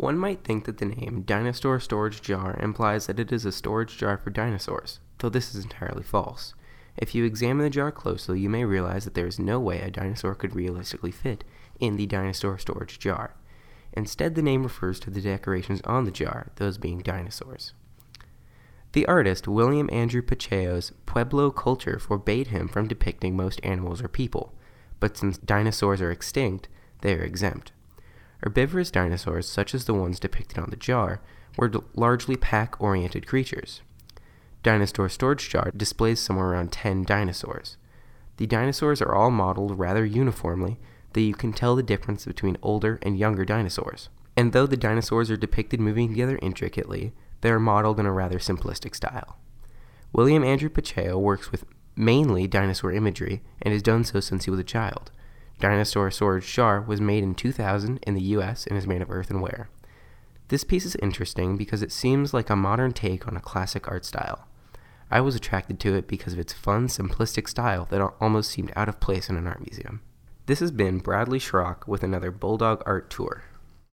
One might think that the name Dinosaur Storage Jar implies that it is a storage jar for dinosaurs, though this is entirely false. If you examine the jar closely, you may realize that there is no way a dinosaur could realistically fit in the dinosaur storage jar. Instead, the name refers to the decorations on the jar, those being dinosaurs. The artist William Andrew Pacheco's Pueblo culture forbade him from depicting most animals or people, but since dinosaurs are extinct, they are exempt. Herbivorous dinosaurs, such as the ones depicted on the jar, were largely pack-oriented creatures. Dinosaur Storage Jar displays somewhere around 10 dinosaurs. The dinosaurs are all modeled rather uniformly, though you can tell the difference between older and younger dinosaurs. And though the dinosaurs are depicted moving together intricately, they are modeled in a rather simplistic style. William Andrew Pacheco works with mainly dinosaur imagery and has done so since he was a child. Dinosaur Storage Jar was made in 2000 in the US and is made of earthenware. This piece is interesting because it seems like a modern take on a classic art style. I was attracted to it because of its fun, simplistic style that almost seemed out of place in an art museum. This has been Bradley Schrock with another Bulldog Art Tour.